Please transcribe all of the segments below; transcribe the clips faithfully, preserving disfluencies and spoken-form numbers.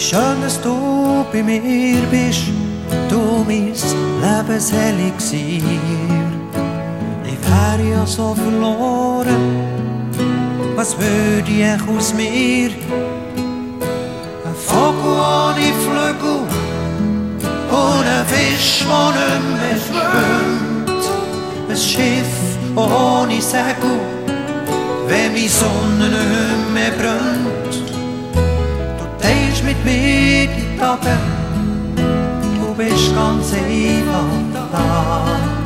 schön, dass du bei mir bist, du mein Lebenselixier. Ich wäre ja so verloren, was würde ich aus mir? Ein Vogel ohne Flügel und ein Fisch, der nicht mehr schwimmt. Ein Schiff ohne Segel, wenn die Sonne nicht mehr brennt. Du teilst mit mir die Tage, du bist ganz einfach da.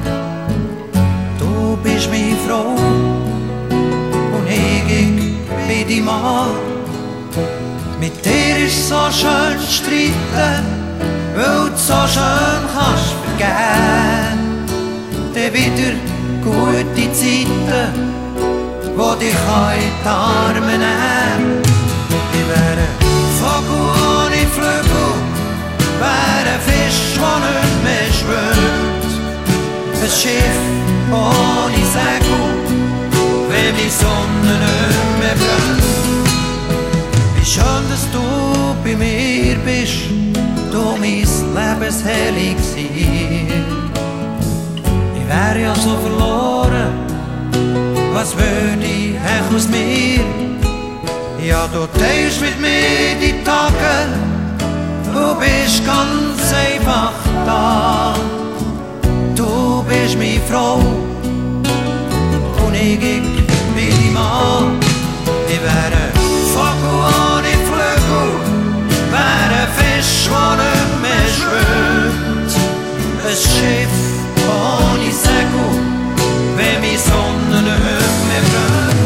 Du bist meine Frau und ich, ich bin die Mann. Mit dir ist so schön zu streiten, weil du so schön kannst vergeben. Dann wieder gute Zeiten, wo dich in die Arme nehmen. Ich wäre ein Vogel ohne Flügel, wäre ein Fisch, der nicht mehr schwimmt. Ein Schiff ohne Segel, wenn die Sonne nicht mehr brennt. Wie schön, dass du bei mir bist, du mein Lebenselixier. Ich wäre ja so verloren, was würde ich aus mir? Ja, du teilst mit mir die Tage, du bist ganz einfach da. Du bist meine Frau und ich, ich bin die Mann. Ich wäre ein Vogel ohne Flügel, wäre ein Fisch, der nicht mehr schwimmt. Ein Schiff ohne Segel, wenn die Sonne nicht mehr brennt.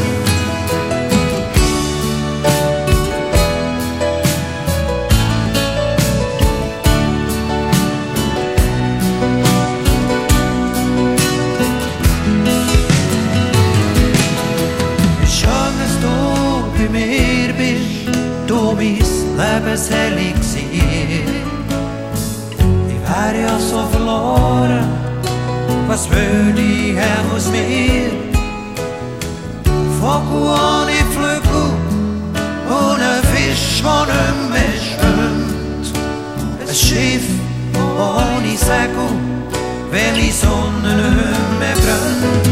Wie schön, dass du bei mir bist, du mein Lebenselixier. Ich wäre ja so verloren, was würde ich aus mir? Vogel ohne Flügel und ein Fisch, der nicht mehr schwimmt. Ein Schiff ohne Segel, wenn die Sonne nicht mehr brennt.